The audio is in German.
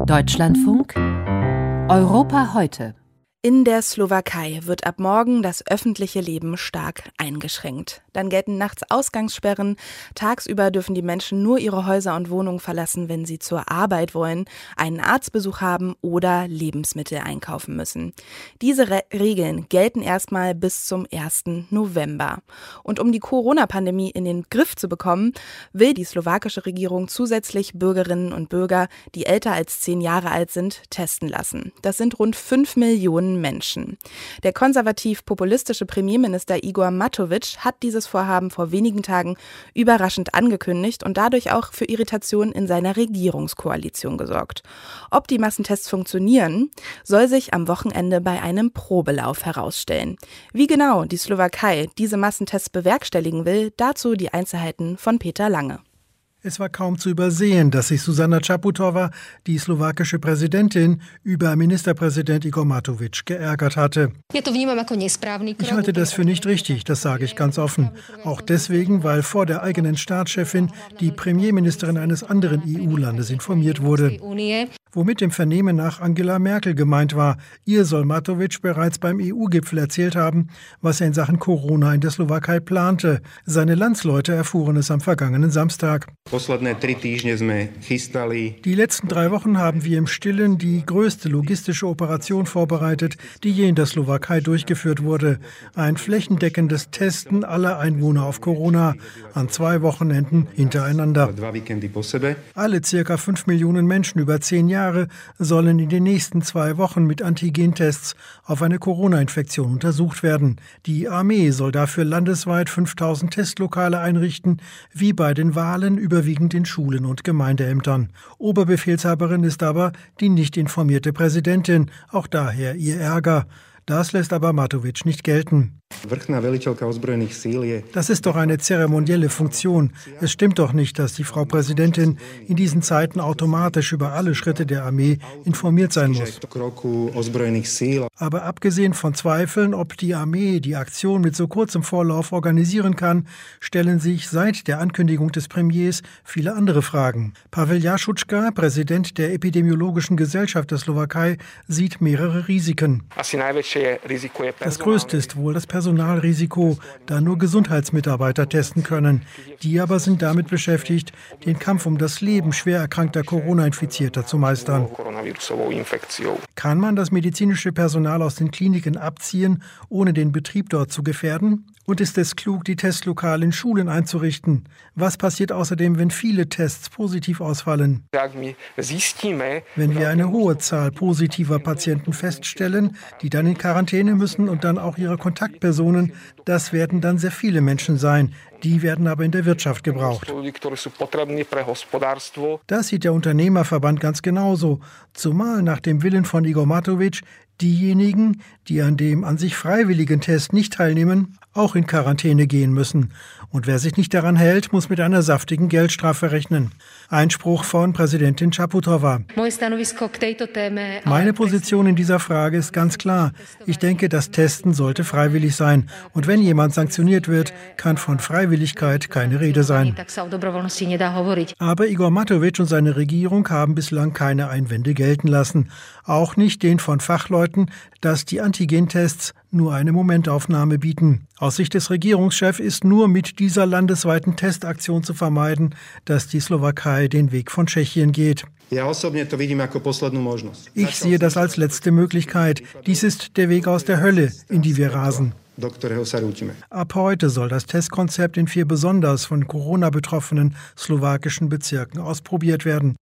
Deutschlandfunk Europa heute. In der Slowakei wird ab morgen das öffentliche Leben stark eingeschränkt. Dann gelten nachts Ausgangssperren. Tagsüber dürfen die Menschen nur ihre Häuser und Wohnungen verlassen, wenn sie zur Arbeit wollen, einen Arztbesuch haben oder Lebensmittel einkaufen müssen. Diese Regeln gelten erstmal bis zum 1. November. Und um die Corona-Pandemie in den Griff zu bekommen, will die slowakische Regierung zusätzlich Bürgerinnen und Bürger, die älter als 10 Jahre alt sind, testen lassen. Das sind rund 5 Millionen Menschen. Der konservativ-populistische Premierminister Igor Matovic hat dieses Vorhaben vor wenigen Tagen überraschend angekündigt und dadurch auch für Irritationen in seiner Regierungskoalition gesorgt. Ob die Massentests funktionieren, soll sich am Wochenende bei einem Probelauf herausstellen. Wie genau die Slowakei diese Massentests bewerkstelligen will, dazu die Einzelheiten von Peter Lange. Es war kaum zu übersehen, dass sich Zuzana Čaputová, die slowakische Präsidentin, über Ministerpräsident Igor Matovic geärgert hatte. Ich halte das für nicht richtig, das sage ich ganz offen. Auch deswegen, weil vor der eigenen Staatschefin die Premierministerin eines anderen EU-Landes informiert wurde. Womit im Vernehmen nach Angela Merkel gemeint war. Ihr soll Matovic bereits beim EU-Gipfel erzählt haben, was er in Sachen Corona in der Slowakei plante. Seine Landsleute erfuhren es am vergangenen Samstag. Die letzten 3 Wochen haben wir im Stillen die größte logistische Operation vorbereitet, die je in der Slowakei durchgeführt wurde. Ein flächendeckendes Testen aller Einwohner auf Corona an 2 Wochenenden hintereinander. Alle ca. 5 Millionen Menschen über 10 Jahre sollen in den nächsten 2 Wochen mit Antigentests auf eine Corona-Infektion untersucht werden. Die Armee soll dafür landesweit 5000 Testlokale einrichten, wie bei den Wahlen überwiegend in Schulen und Gemeindeämtern. Oberbefehlshaberin ist aber die nicht informierte Präsidentin, auch daher ihr Ärger. Das lässt aber Matovic nicht gelten. Das ist doch eine zeremonielle Funktion. Es stimmt doch nicht, dass die Frau Präsidentin in diesen Zeiten automatisch über alle Schritte der Armee informiert sein muss. Aber abgesehen von Zweifeln, ob die Armee die Aktion mit so kurzem Vorlauf organisieren kann, stellen sich seit der Ankündigung des Premiers viele andere Fragen. Pavel Jašučka, Präsident der Epidemiologischen Gesellschaft der Slowakei, sieht mehrere Risiken. Das größte ist wohl das Personalrisiko, da nur Gesundheitsmitarbeiter testen können. Die aber sind damit beschäftigt, den Kampf um das Leben schwer erkrankter Corona-Infizierter zu meistern. Kann man das medizinische Personal aus den Kliniken abziehen, ohne den Betrieb dort zu gefährden? Und ist es klug, die Testlokale in Schulen einzurichten? Was passiert außerdem, wenn viele Tests positiv ausfallen? Wenn wir eine hohe Zahl positiver Patienten feststellen, die dann in Quarantäne müssen und dann auch ihre Kontaktpersonen, das werden dann sehr viele Menschen sein. Die werden aber in der Wirtschaft gebraucht. Das sieht der Unternehmerverband ganz genauso. Zumal nach dem Willen von Igor Matovic diejenigen, die an dem an sich freiwilligen Test nicht teilnehmen, auch in Quarantäne gehen müssen. Und wer sich nicht daran hält, muss mit einer saftigen Geldstrafe rechnen. Einspruch von Präsidentin Čaputová. Meine Position in dieser Frage ist ganz klar. Ich denke, das Testen sollte freiwillig sein. Und wenn jemand sanktioniert wird, kann von Freiwilligkeit keine Rede sein. Aber Igor Matovic und seine Regierung haben bislang keine Einwände gelten lassen. Auch nicht den von Fachleuten, dass die Antigentests nur eine Momentaufnahme bieten. Aus Sicht des Regierungschefs ist nur mit dieser landesweiten Testaktion zu vermeiden, dass die Slowakei den Weg von Tschechien geht. Ich sehe das als letzte Möglichkeit. Dies ist der Weg aus der Hölle, in die wir rasen. Ab heute soll das Testkonzept in 4 besonders von Corona betroffenen slowakischen Bezirken ausprobiert werden.